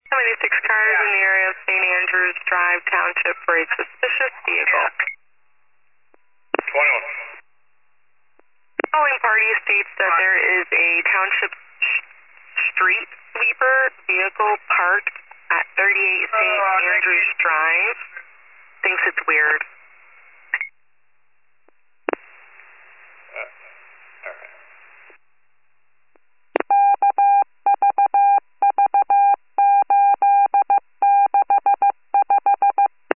76 cars in the area of St. Andrews Drive Township for a suspicious vehicle. 21. Following party states that there is a township street sweeper vehicle parked at 38 St. Andrews Drive. Thinks it's weird.